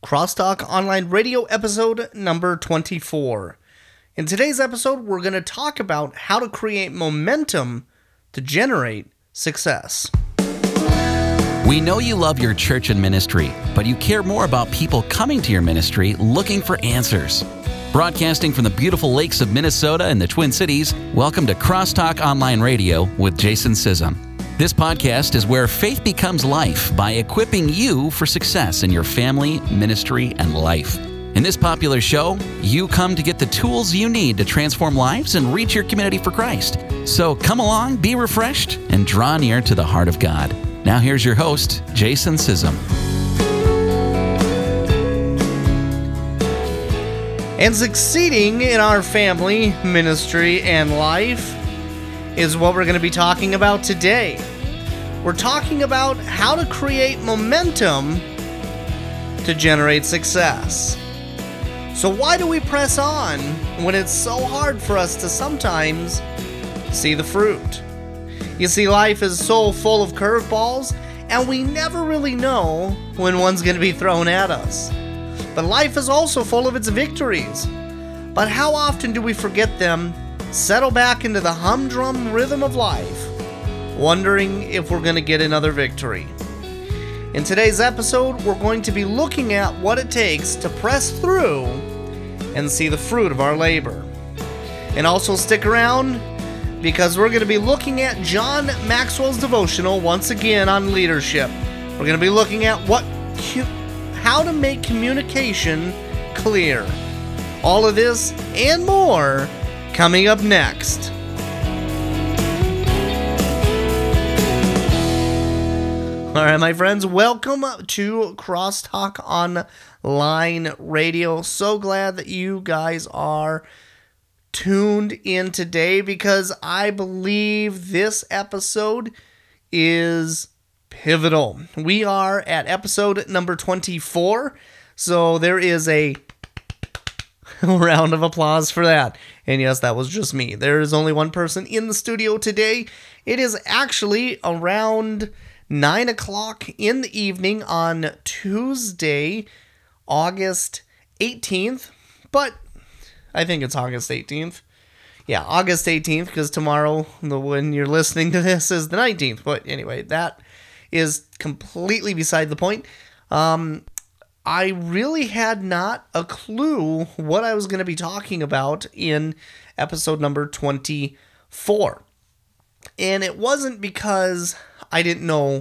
Crosstalk Online Radio episode number 24. In today's episode, we're going to talk about how to create momentum to generate success. We know you love your church and ministry, but you care more about people coming to your ministry looking for answers. Broadcasting from the beautiful lakes of Minnesota and the Twin Cities, welcome to Crosstalk Online Radio with Jason Sissom. This podcast is where faith becomes life by equipping you for success in your family, ministry, and life. In this popular show, you come to get the tools you need to transform lives and reach your community for Christ. So come along, be refreshed, and draw near to the heart of God. Now here's your host, Jason Sissom. And succeeding in our family, ministry, and life is what we're going to be talking about today. We're talking about how to create momentum to generate success. So why do we press on when it's so hard for us to sometimes see the fruit? You see, life is so full of curveballs, and we never really know when one's going to be thrown at us. But life is also full of its victories. But how often do we forget them, settle back into the humdrum rhythm of life, wondering if we're going to get another victory? In today's episode, we're going to be looking at what it takes to press through and see the fruit of our labor. And also stick around, because we're going to be looking at John Maxwell's devotional once again on leadership. We're going to be looking at how to make communication clear. All of this and more coming up next. All right, my friends, welcome to Crosstalk Online Radio. So glad that you guys are tuned in today, because I believe this episode is pivotal. We are at episode number 24, so there is a round of applause for that. And yes, that was just me. There is only one person in the studio today. It is actually around 9 o'clock in the evening on Tuesday, August 18th, but I think it's August 18th. Yeah, August 18th, because tomorrow, when you're listening to this, is the 19th. But anyway, that is completely beside the point. I really had not a clue what I was going to be talking about in episode number 24. And it wasn't because I didn't know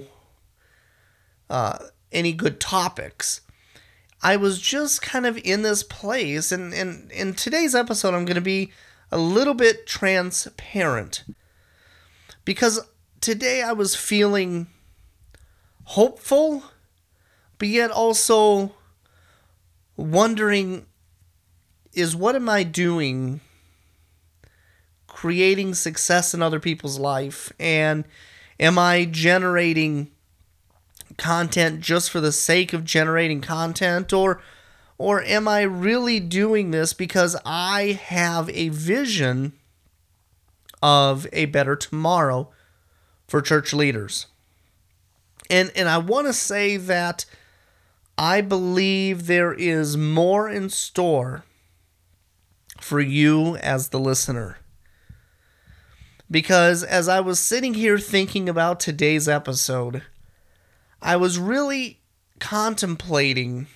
any good topics. I was just kind of in this place, and in today's episode, I'm going to be a little bit transparent, because today I was feeling hopeful, but yet also wondering, what am I doing creating success in other people's life? And am I generating content just for the sake of generating content? Or am I really doing this because I have a vision of a better tomorrow for church leaders? And I want to say that I believe there is more in store for you as the listener. Because as I was sitting here thinking about today's episode, I was really contemplating,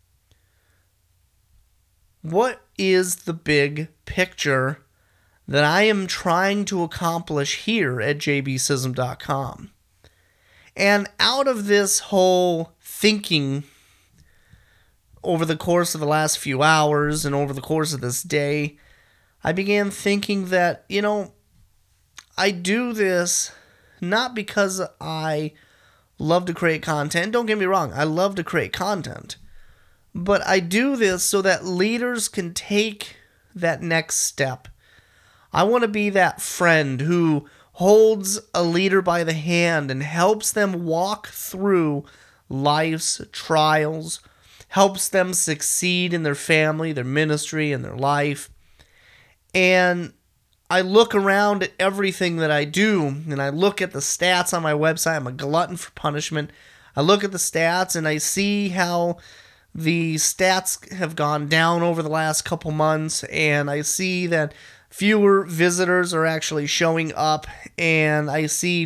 what is the big picture that I am trying to accomplish here at jbsism.com? And out of this whole thinking over the course of the last few hours and over the course of this day, I began thinking that, I do this not because I love to create content. Don't get me wrong, I love to create content. But I do this so that leaders can take that next step. I want to be that friend who holds a leader by the hand and helps them walk through life's trials, helps them succeed in their family, their ministry, and their life. And I look around at everything that I do, and I look at the stats on my website. I'm a glutton for punishment. I look at the stats, and I see how the stats have gone down over the last couple months, and I see that fewer visitors are actually showing up, and I see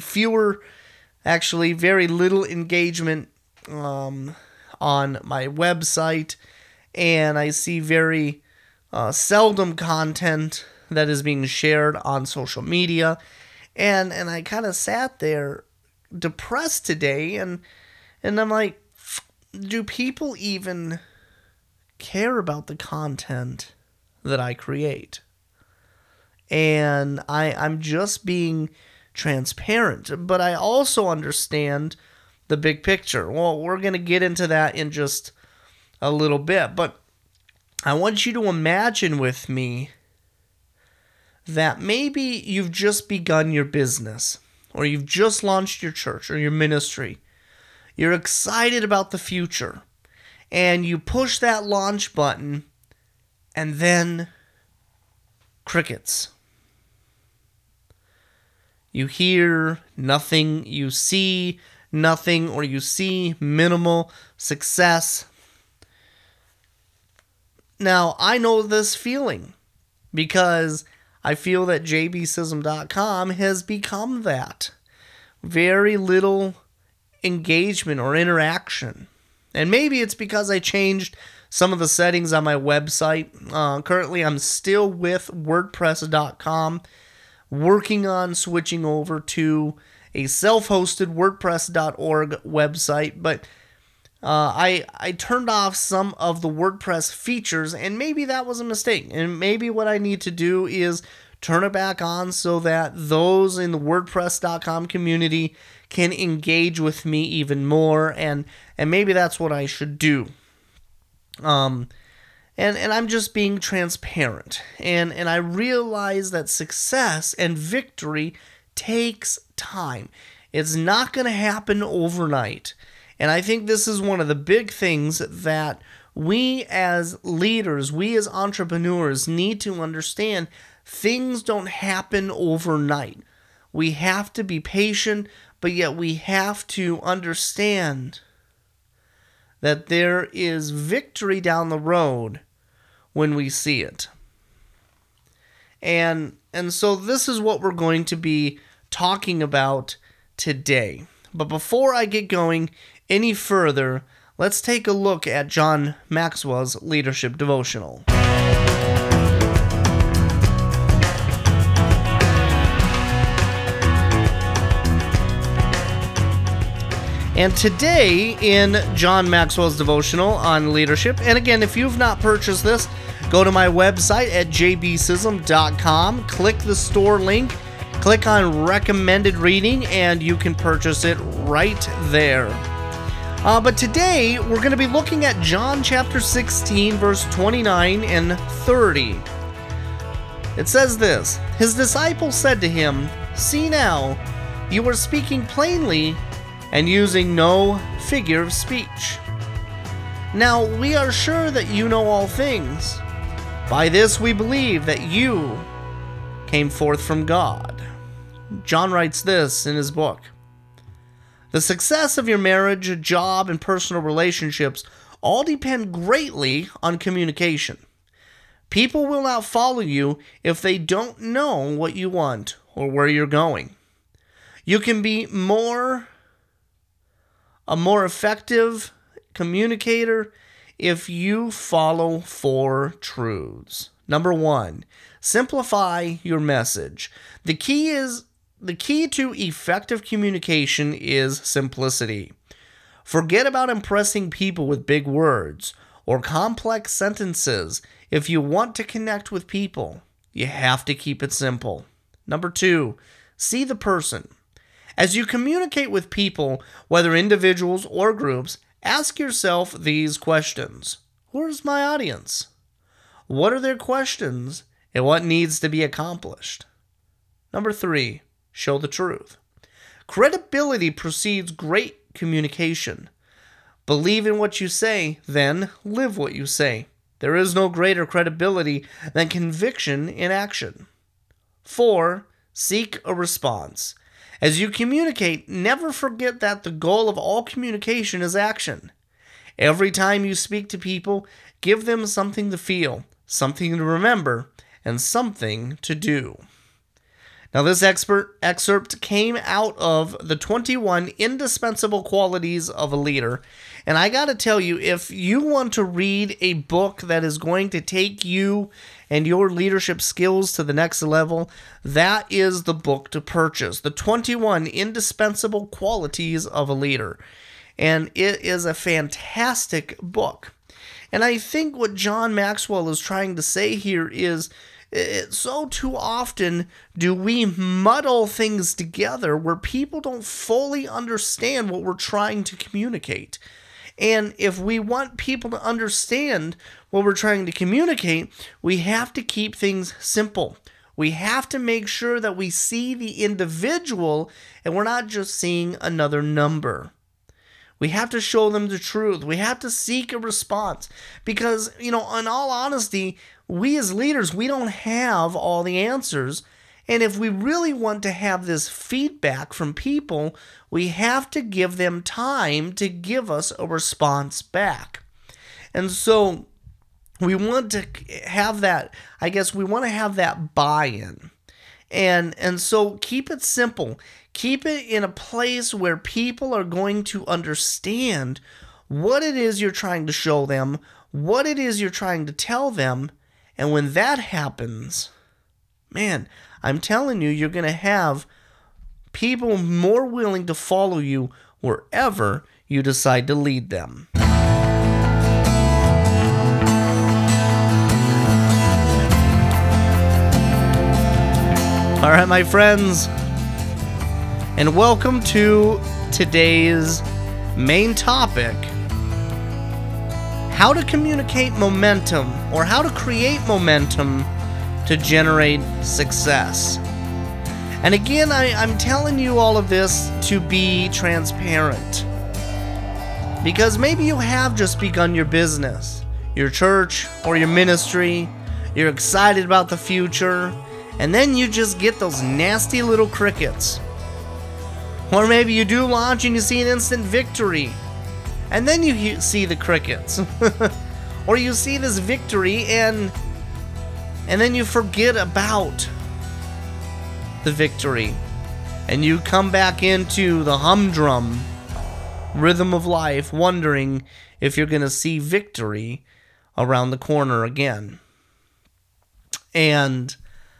very little engagement on my website, and I see very seldom content that is being shared on social media, and I kind of sat there depressed today, and I'm like, do people even care about the content that I create? And I'm just being transparent, but I also understand the big picture. Well, we're going to get into that in just a little bit, but I want you to imagine with me that maybe you've just begun your business, or you've just launched your church or your ministry. You're excited about the future, and you push that launch button, and then crickets. You hear nothing, you see nothing, or you see minimal success. Now, I know this feeling because I feel that jbsism.com has become that. Very little engagement or interaction. And maybe it's because I changed some of the settings on my website. Currently, I'm still with WordPress.com, working on switching over to a self-hosted WordPress.org website, but I turned off some of the WordPress features, and maybe that was a mistake. And maybe what I need to do is turn it back on so that those in the WordPress.com community can engage with me even more, and maybe that's what I should do. And I'm just being transparent, and I realize that success and victory takes time. It's not going to happen overnight. And I think this is one of the big things that we as leaders, we as entrepreneurs need to understand. Things don't happen overnight. We have to be patient, but yet we have to understand that there is victory down the road when we see it. And so this is what we're going to be talking about today. But before I get going any further, let's take a look at John Maxwell's leadership devotional. And today in John Maxwell's devotional on leadership, and again, if you've not purchased this, go to my website at jbsism.com, click the store link, click on recommended reading, and you can purchase it right there. But today, we're going to be looking at John chapter 16, verse 29 and 30. It says this, "His disciples said to him, 'See now, you are speaking plainly and using no figure of speech. Now we are sure that you know all things. By this we believe that you came forth from God.'" John writes this in his book. "The success of your marriage, job, and personal relationships all depend greatly on communication. People will not follow you if they don't know what you want or where you're going. You can be a more effective communicator if you follow 4 truths. Number 1, simplify your message. The key to effective communication is simplicity. Forget about impressing people with big words or complex sentences. If you want to connect with people, you have to keep it simple. Number 2, see the person. As you communicate with people, whether individuals or groups, ask yourself these questions. Who is my audience? What are their questions, and what needs to be accomplished? Number 3, show the truth. Credibility precedes great communication. Believe in what you say, then live what you say. There is no greater credibility than conviction in action. 4, seek a response. As you communicate, never forget that the goal of all communication is action. Every time you speak to people, give them something to feel, something to remember, and something to do. Now, this excerpt came out of the 21 Indispensable Qualities of a Leader. And I got to tell you, if you want to read a book that is going to take you and your leadership skills to the next level, that is the book to purchase. The 21 Indispensable Qualities of a Leader. And it is a fantastic book. And I think what John Maxwell is trying to say here is, so too often do we muddle things together where people don't fully understand what we're trying to communicate. And if we want people to understand what we're trying to communicate, we have to keep things simple. We have to make sure that we see the individual and we're not just seeing another number. We have to show them the truth. We have to seek a response because, in all honesty, we as leaders, we don't have all the answers. And if we really want to have this feedback from people, we have to give them time to give us a response back. And so we want to have that, we want to have that buy-in. And so keep it simple. Keep it in a place where people are going to understand what it is you're trying to show them, what it is you're trying to tell them. And when that happens, man, I'm telling you, you're going to have people more willing to follow you wherever you decide to lead them. All right, my friends, and welcome to today's main topic: how to communicate momentum, or how to create momentum to generate success. And again, I'm telling you all of this to be transparent, because maybe you have just begun your business, your church, or your ministry. You're excited about the future, and then you just get those nasty little crickets. Or maybe you do launch and you see an instant victory, and then you see the crickets. Or you see this victory and then you forget about the victory, and you come back into the humdrum rhythm of life, wondering if you're going to see victory around the corner again. And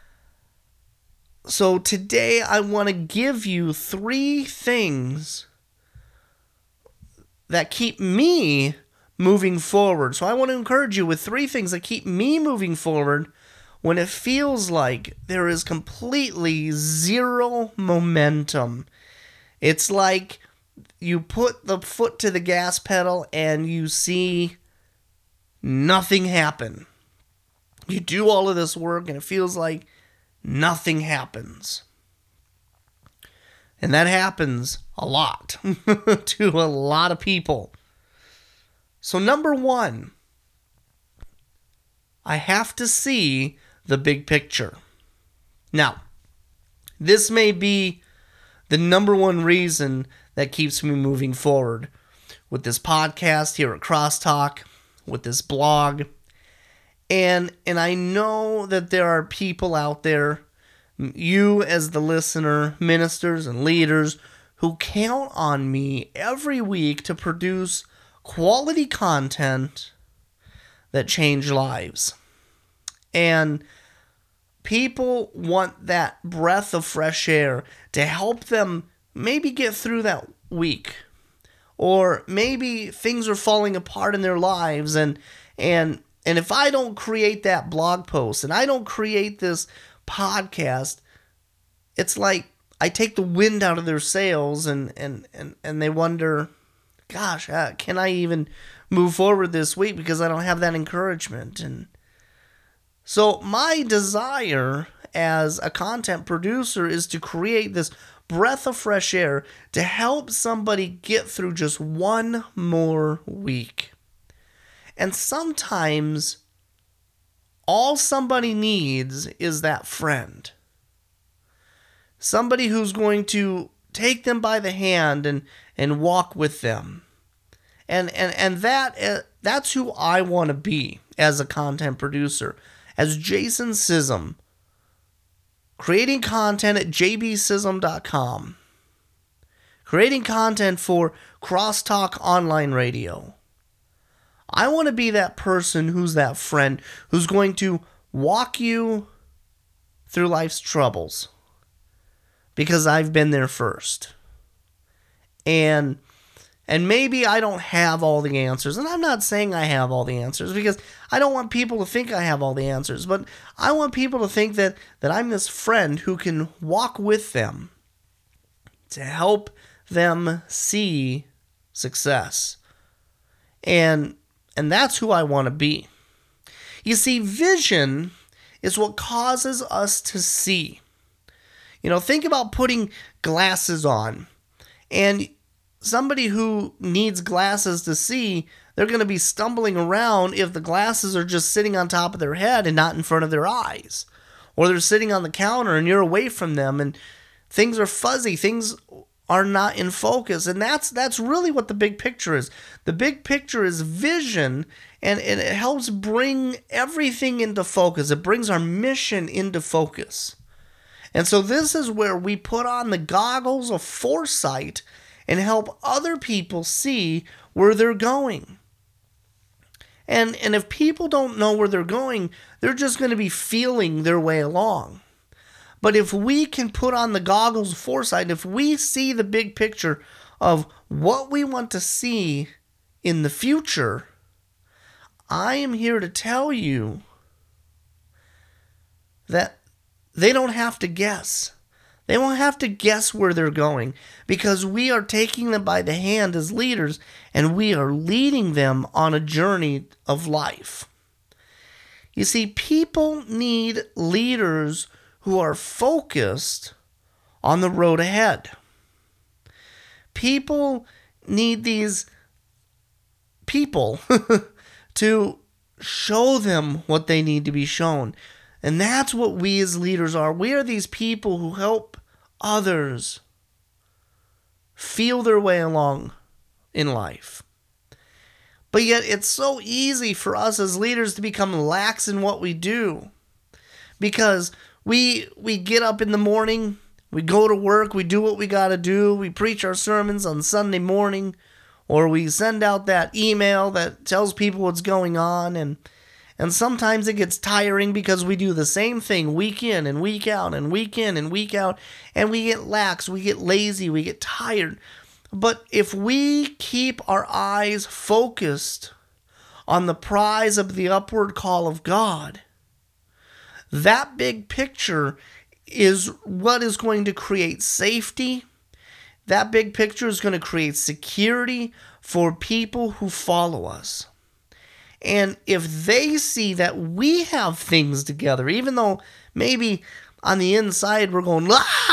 so today I want to give you 3 things that keep me moving forward. So I want to encourage you with 3 things that keep me moving forward when it feels like there is completely zero momentum. It's like you put the foot to the gas pedal and you see nothing happen. You do all of this work and it feels like nothing happens. And that happens a lot to a lot of people. So number 1, I have to see the big picture. Now, this may be the number 1 reason that keeps me moving forward with this podcast here at Crosstalk, with this blog. And I know that there are people out there, you as the listener, ministers and leaders, who count on me every week to produce quality content that change lives. And people want that breath of fresh air to help them maybe get through that week. Or maybe things are falling apart in their lives, and if I don't create that blog post and I don't create this podcast, it's like I take the wind out of their sails, and they wonder, gosh, can I even move forward this week because I don't have that encouragement? And so my desire as a content producer is to create this breath of fresh air to help somebody get through just one more week. And sometimes all somebody needs is that friend. Somebody who's going to take them by the hand and walk with them And that's who I want to be as a content producer. As Jason Sism, creating content at jbsism.com. Creating content for Crosstalk Online Radio. I want to be that person who's that friend who's going to walk you through life's troubles. Because I've been there first. And maybe I don't have all the answers. And I'm not saying I have all the answers because I don't want people to think I have all the answers. But I want people to think that I'm this friend who can walk with them to help them see success. And that's who I want to be. You see, vision is what causes us to see. Think about putting glasses on. And somebody who needs glasses to see, they're going to be stumbling around if the glasses are just sitting on top of their head and not in front of their eyes. Or they're sitting on the counter and you're away from them and things are fuzzy. Things are not in focus. And that's really what the big picture is. The big picture is vision, and it helps bring everything into focus. It brings our mission into focus. And so this is where we put on the goggles of foresight and help other people see where they're going. And if people don't know where they're going, they're just going to be feeling their way along. But if we can put on the goggles of foresight, if we see the big picture of what we want to see in the future, I am here to tell you that they don't have to guess. They won't have to guess where they're going because we are taking them by the hand as leaders and we are leading them on a journey of life. You see, people need leaders who are focused on the road ahead. People need these people to show them what they need to be shown. And that's what we as leaders are. We are these people who help others feel their way along in life. But yet it's so easy for us as leaders to become lax in what we do. Because we get up in the morning, we go to work, we do what we got to do, we preach our sermons on Sunday morning, or we send out that email that tells people what's going on, and sometimes it gets tiring because we do the same thing week in and week out and week in and week out, and we get lax, we get lazy, we get tired. But if we keep our eyes focused on the prize of the upward call of God, that big picture is what is going to create safety. That big picture is going to create security for people who follow us. And if they see that we have things together, even though maybe on the inside we're going,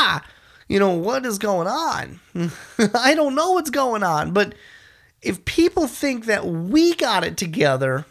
what is going on? I don't know what's going on. But if people think that we got it together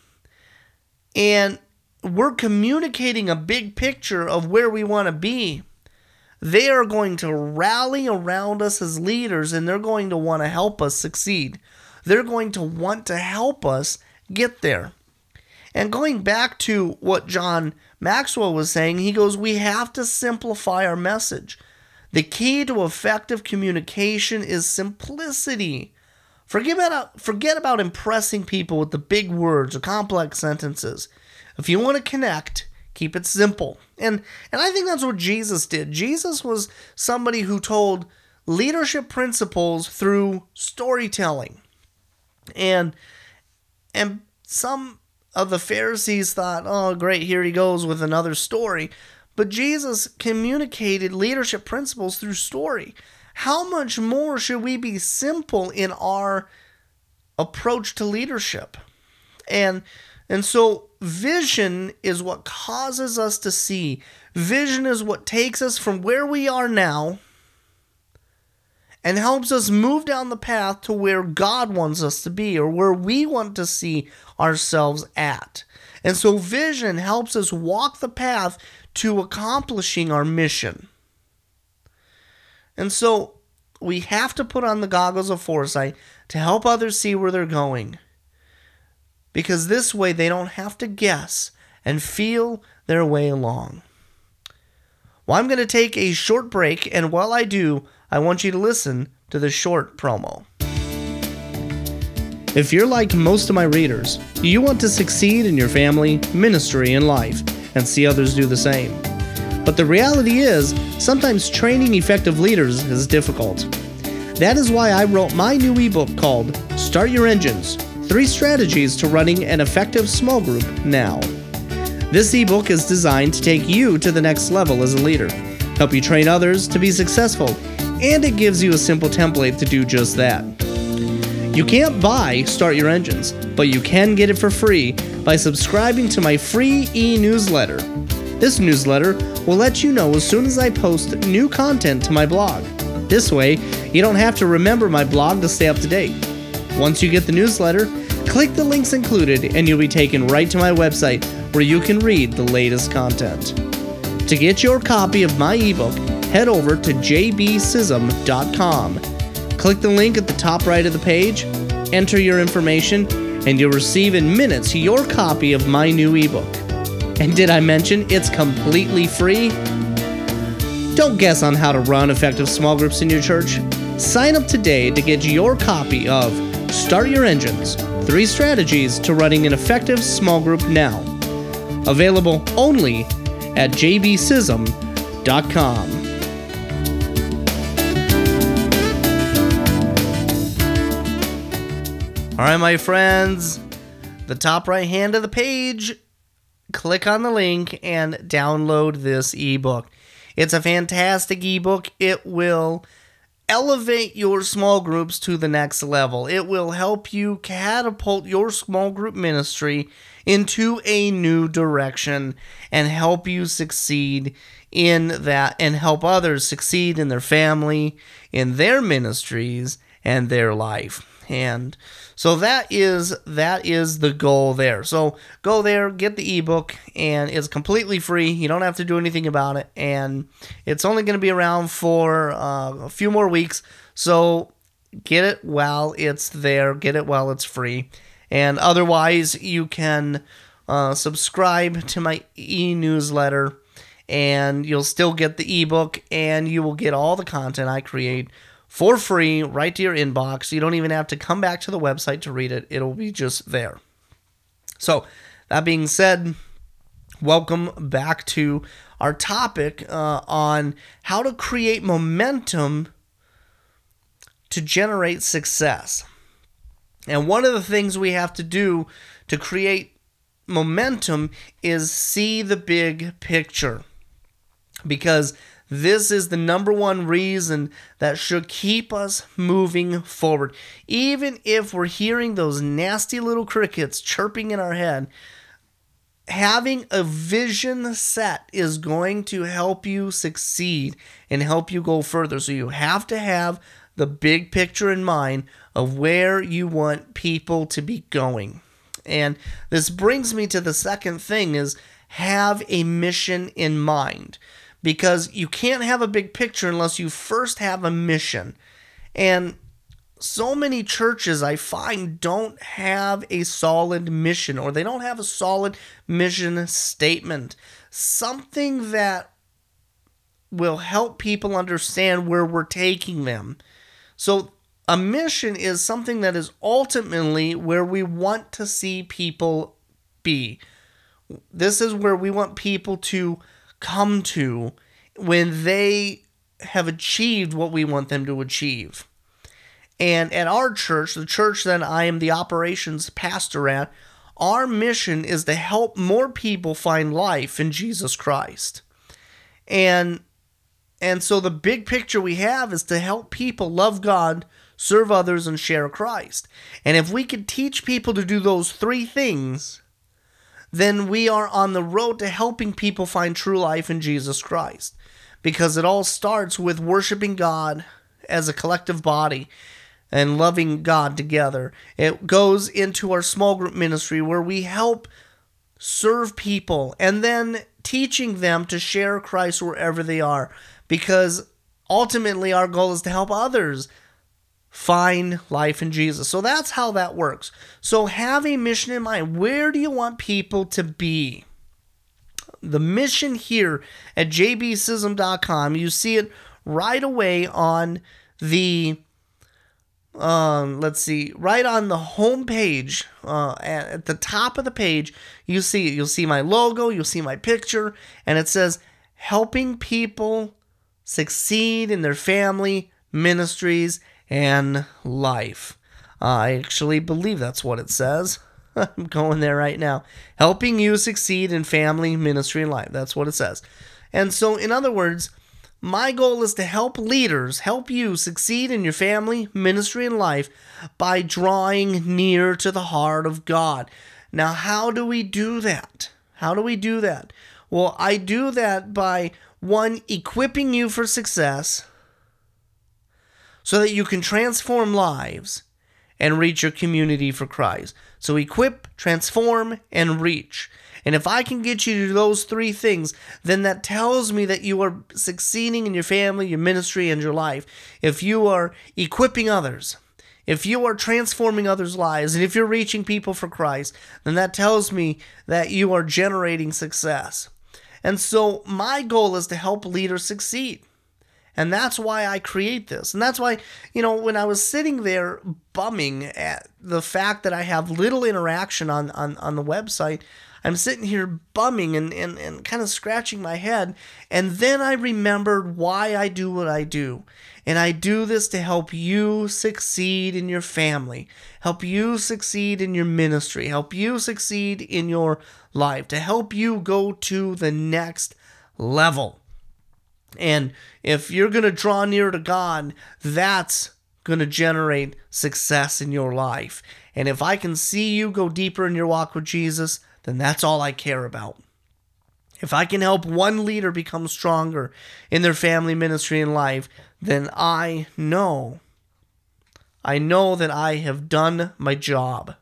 and we're communicating a big picture of where we want to be, they are going to rally around us as leaders and they're going to want to help us succeed. They're going to want to help us get there. And going back to what John Maxwell was saying, he goes, we have to simplify our message. The key to effective communication is simplicity. Forget about impressing people with the big words or complex sentences. If you want to connect, keep it simple. And I think that's what Jesus did. Jesus was somebody who told leadership principles through storytelling. And some of the Pharisees thought, oh, great, here he goes with another story. But Jesus communicated leadership principles through story. How much more should we be simple in our approach to leadership? And so vision is what causes us to see. Vision is what takes us from where we are now and helps us move down the path to where God wants us to be or where we want to see ourselves at. And so vision helps us walk the path to accomplishing our mission. And so we have to put on the goggles of foresight to help others see where they're going. Because this way they don't have to guess and feel their way along. Well, I'm going to take a short break, and while I do, I want you to listen to this short promo. If you're like most of my readers, you want to succeed in your family, ministry, and life, and see others do the same. But the reality is, sometimes training effective leaders is difficult. That is why I wrote my new ebook called Start Your Engines: 3 Strategies to Running an Effective Small Group Now. This ebook is designed to take you to the next level as a leader, help you train others to be successful, and it gives you a simple template to do just that. You can't buy Start Your Engines, but you can get it for free by subscribing to my free e-newsletter. This newsletter will let you know as soon as I post new content to my blog. This way, you don't have to remember my blog to stay up to date. Once you get the newsletter, click the links included and you'll be taken right to my website where you can read the latest content. To get your copy of my ebook, head over to jbsism.com. Click the link at the top right of the page, enter your information, and you'll receive in minutes your copy of my new ebook. And did I mention it's completely free? Don't guess on how to run effective small groups in your church. Sign up today to get your copy of Start Your Engines: 3 Strategies to Running an Effective Small Group Now. Available only at jbsism.com. All right, my friends, the top right hand of the page, click on the link and download this ebook. It's a fantastic ebook. It will elevate your small groups to the next level. It will help you catapult your small group ministry into a new direction and help you succeed in that and help others succeed in their family, in their ministries, and their life. And so that is the goal there. So go there, get the ebook, and it's completely free. You don't have to do anything about it, and it's only going to be around for a few more weeks. So get it while it's there. Get it while it's free. And otherwise, you can subscribe to my e-newsletter, and you'll still get the ebook, and you will get all the content I create for free right to your inbox. You don't even have to come back to the website to read it. It'll be just there. So, that being said, welcome back to our topic on how to create momentum to generate success. And one of the things we have to do to create momentum is see the big picture. Because this is the number one reason that should keep us moving forward. Even if we're hearing those nasty little crickets chirping in our head, having a vision set is going to help you succeed and help you go further. So you have to have the big picture in mind of where you want people to be going. And this brings me to the second thing is have a mission in mind. Because you can't have a big picture unless you first have a mission. And so many churches I find don't have a solid mission, or they don't have a solid mission statement. Something that will help people understand where we're taking them. So a mission is something that is ultimately where we want to see people be. This is where we want people to come to when they have achieved what we want them to achieve. And at our church, the church that I am the operations pastor at, our mission is to help more people find life in Jesus Christ. And so the big picture we have is to help people love God, serve others, and share Christ. And if we could teach people to do those 3 things, then we are on the road to helping people find true life in Jesus Christ. Because it all starts with worshiping God as a collective body and loving God together. It goes into our small group ministry where we help serve people and then teaching them to share Christ wherever they are. Because ultimately our goal is to help others find life in Jesus. So that's how that works. So have a mission in mind. Where do you want people to be? The mission here at jbsism.com, you see it right away on the right on the home page, at the top of the page, you'll see my logo, you'll see my picture, and it says helping people succeed in their family, ministries, and life. I actually believe that's what it says. I'm going there right now. Helping you succeed in family, ministry, and life. That's what it says. And so, in other words, my goal is to help leaders, help you succeed in your family, ministry, and life by drawing near to the heart of God. Now, how do we do that? Well, I do that by, one, equipping you for success so that you can transform lives and reach your community for Christ. So equip, transform, and reach. And if I can get you to do those three things, then that tells me that you are succeeding in your family, your ministry, and your life. If you are equipping others, if you are transforming others' lives, and if you're reaching people for Christ, then that tells me that you are generating success. And so my goal is to help leaders succeed. And that's why I create this. And that's why, when I was sitting there bumming at the fact that I have little interaction on the website, I'm sitting here bumming and kind of scratching my head. And then I remembered why I do what I do. And I do this to help you succeed in your family, help you succeed in your ministry, help you succeed in your life, to help you go to the next level. And if you're going to draw near to God, that's going to generate success in your life. And if I can see you go deeper in your walk with Jesus, then that's all I care about. If I can help one leader become stronger in their family, ministry, and life, then I know that I have done my job.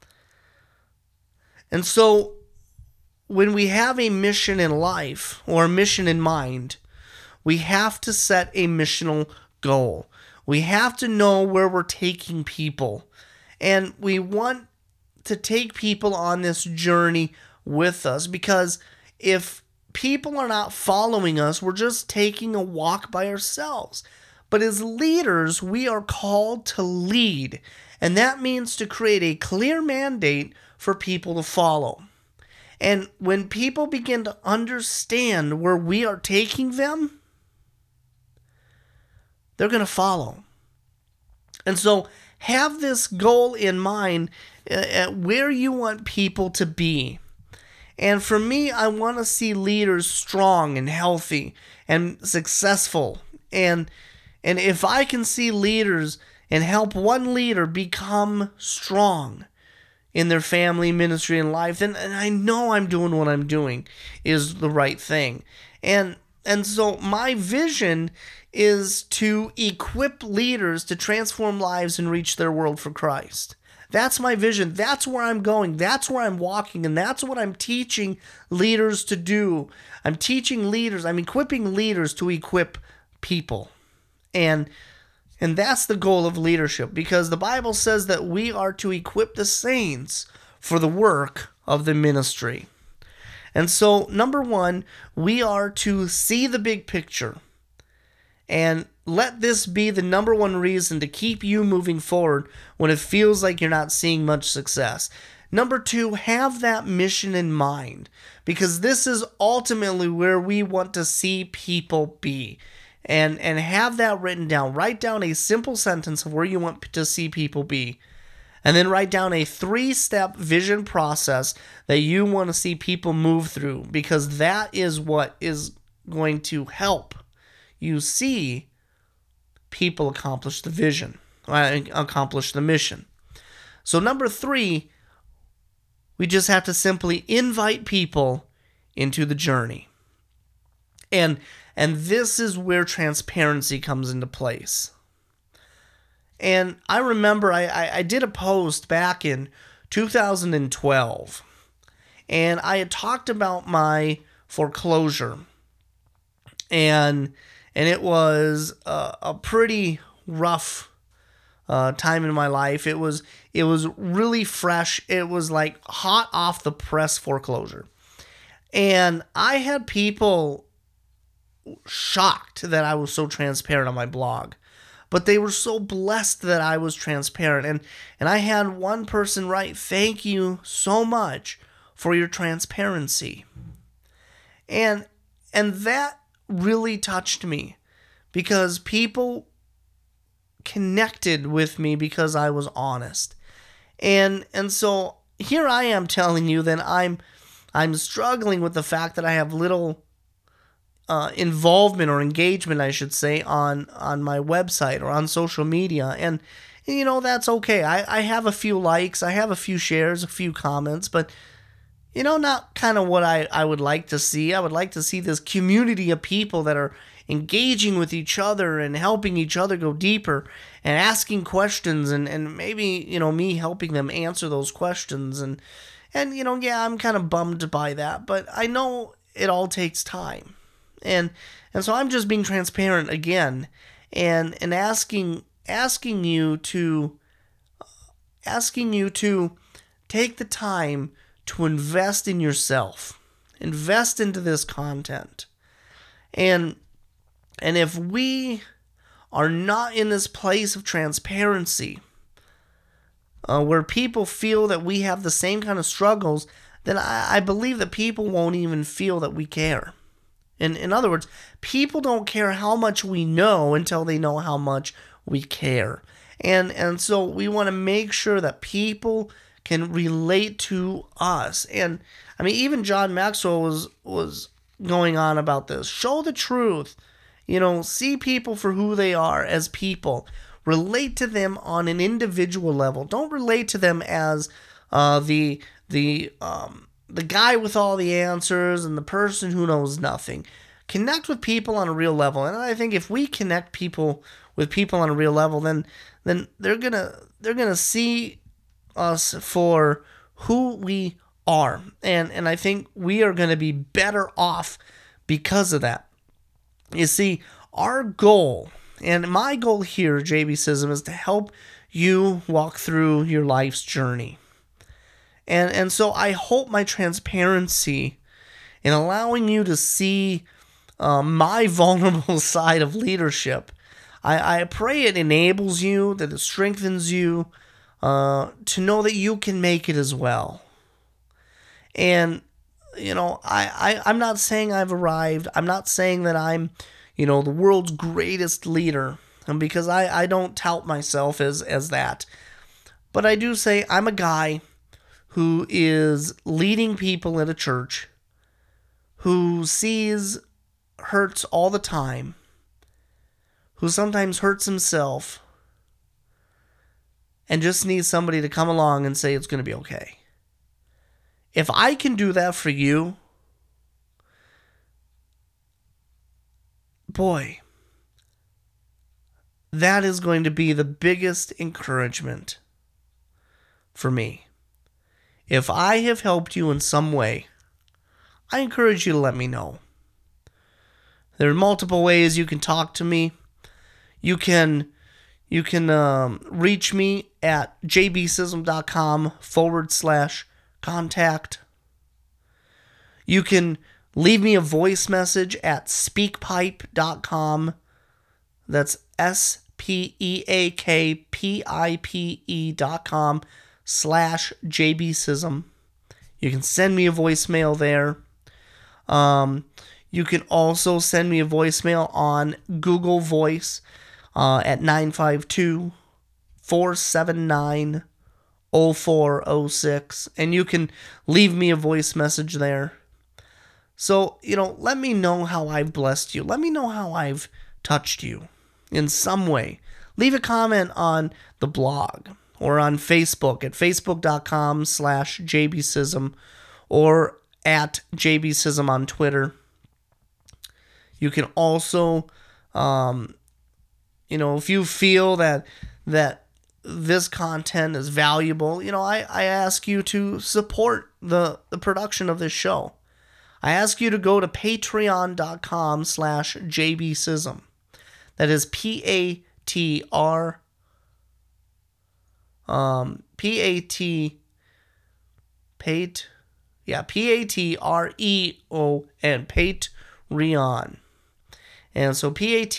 And so when we have a mission in life or a mission in mind, we have to set a missional goal. We have to know where we're taking people. And we want to take people on this journey with us, because if people are not following us, we're just taking a walk by ourselves. But as leaders, we are called to lead. And that means to create a clear mandate for people to follow. And when people begin to understand where we are taking them, they're going to follow. And so have this goal in mind at where you want people to be. And for me, I want to see leaders strong and healthy and successful. And if I can see leaders and help one leader become strong in their family, ministry, and life, then I know I'm doing what I'm doing is the right thing. And so my vision is to equip leaders to transform lives and reach their world for Christ. That's my vision. That's where I'm going. That's where I'm walking. And that's what I'm teaching leaders to do. I'm equipping leaders to equip people. And that's the goal of leadership, because the Bible says that we are to equip the saints for the work of the ministry. And so, number one, we are to see the big picture. And let this be the number one reason to keep you moving forward when it feels like you're not seeing much success. Number two, have that mission in mind, because this is ultimately where we want to see people be. And have that written down. Write down a simple sentence of where you want to see people be. And then write down a 3-step vision process that you want to see people move through, because that is what is going to help you see people accomplish the vision, accomplish the mission. So number 3, we just have to simply invite people into the journey. And this is where transparency comes into place. And I remember I did a post back in 2012, and I had talked about my foreclosure. And it was a pretty rough time in my life. It was really fresh. It was like hot off the press foreclosure. And I had people shocked that I was so transparent on my blog. But they were so blessed that I was transparent. And I had one person write, "Thank you so much for your transparency." And that really touched me, because people connected with me because I was honest. And so here I am telling you that I'm struggling with the fact that I have little involvement or engagement, I should say, on my website or on social media. And that's okay. I have a few likes, I have a few shares, a few comments, but not kind of what I would like to see. I would like to see this community of people that are engaging with each other and helping each other go deeper and asking questions, and maybe, me helping them answer those questions. And yeah, I'm kind of bummed by that, but I know it all takes time. And so I'm just being transparent again, and asking you to take the time to invest in yourself, invest into this content. And if we are not in this place of transparency, where people feel that we have the same kind of struggles, then I believe that people won't even feel that we care. In other words, people don't care how much we know until they know how much we care. And so we want to make sure that people can relate to us. And I mean, even John Maxwell was going on about this. Show the truth. See people for who they are as people. Relate to them on an individual level. Don't relate to them as the guy with all the answers and the person who knows nothing. Connect with people on a real level. And I think if we connect with people on a real level, then they're gonna see us for who we are. And I think we are gonna be better off because of that. You see, our goal, and my goal here, JBism, is to help you walk through your life's journey. And so I hope my transparency in allowing you to see my vulnerable side of leadership, I pray it enables you, that it strengthens you to know that you can make it as well. And, I'm not saying I've arrived. I'm not saying that I'm, the world's greatest leader, and because I don't tout myself as that. But I do say I'm a guy who is leading people at a church, who sees hurts all the time, who sometimes hurts himself, and just needs somebody to come along and say it's going to be okay. If I can do that for you, boy, that is going to be the biggest encouragement for me. If I have helped you in some way, I encourage you to let me know. There are multiple ways you can talk to me. You can reach me at jbsism.com/contact. You can leave me a voice message at speakpipe.com. That's speakpipe.com/jbsism. You can send me a voicemail there. You can also send me a voicemail on Google Voice at 952-479-0406. And you can leave me a voice message there. So, let me know how I've blessed you. Let me know how I've touched you in some way. Leave a comment on the blog or on Facebook at facebook.com/jbsism or at jbsism on Twitter. You can also, if you feel that this content is valuable, I ask you to support the production of this show. I ask you to go to patreon.com/jbsism. That is P-A-T, P-A-T-R-E-O-N, Patreon. And so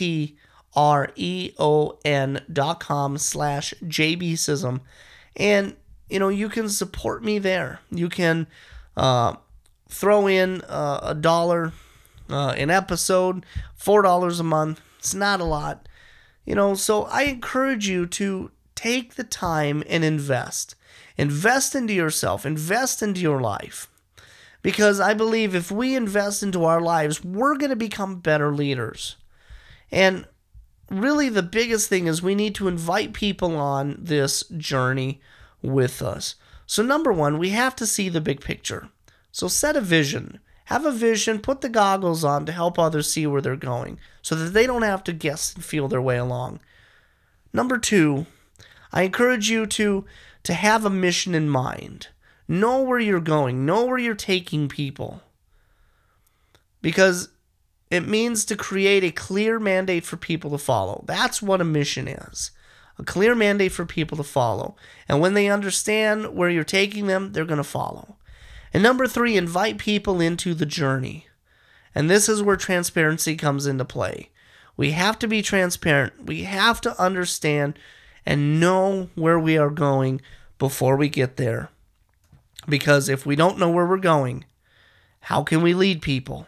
patreon.com/jbsism. And, you can support me there. You can throw in $1 an episode, $4 a month. It's not a lot. So I encourage you to take the time and invest. Invest into yourself. Invest into your life. Because I believe if we invest into our lives, we're going to become better leaders. And really the biggest thing is we need to invite people on this journey with us. So number one, we have to see the big picture. So set a vision. Have a vision, put the goggles on to help others see where they're going so that they don't have to guess and feel their way along. Number two, I encourage you to have a mission in mind. Know where you're going. Know where you're taking people. Because it means to create a clear mandate for people to follow. That's what a mission is. A clear mandate for people to follow. And when they understand where you're taking them, they're going to follow. And number three, invite people into the journey. And this is where transparency comes into play. We have to be transparent. We have to understand and know where we are going before we get there. Because if we don't know where we're going, how can we lead people?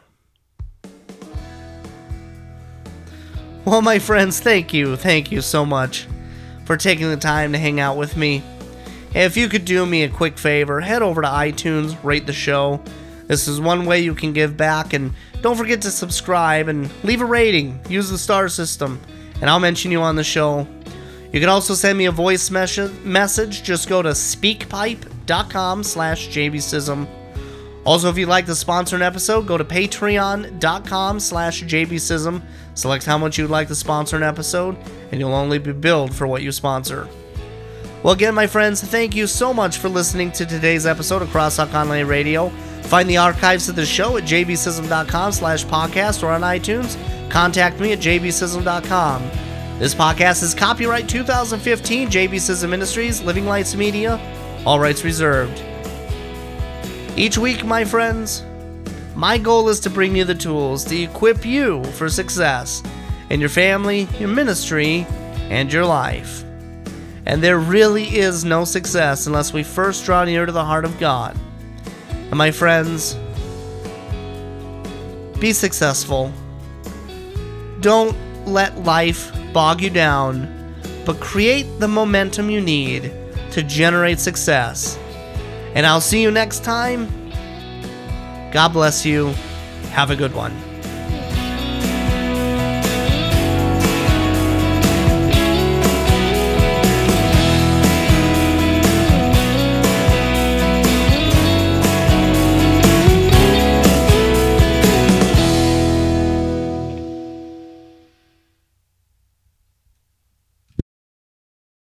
Well, my friends, thank you. Thank you so much for taking the time to hang out with me. If you could do me a quick favor, head over to iTunes, rate the show. This is one way you can give back, and don't forget to subscribe and leave a rating. Use the star system, and I'll mention you on the show. You can also send me a voice message. Just go to speakpipe.com/jbsism. Also, if you'd like to sponsor an episode, go to patreon.com/jbsism. Select how much you'd like to sponsor an episode, and you'll only be billed for what you sponsor. Well, again, my friends, thank you so much for listening to today's episode of Crosstalk Online Radio. Find the archives of the show at jbsism.com/podcast or on iTunes. Contact me at jbsism.com. This podcast is copyright 2015 JB Sism Ministries, Living Lights Media, all rights reserved. Each week, my friends, my goal is to bring you the tools to equip you for success in your family, your ministry, and your life. And there really is no success unless we first draw near to the heart of God. And my friends, be successful. Don't let life bog you down, but create the momentum you need to generate success. And I'll see you next time. God bless you. Have a good one.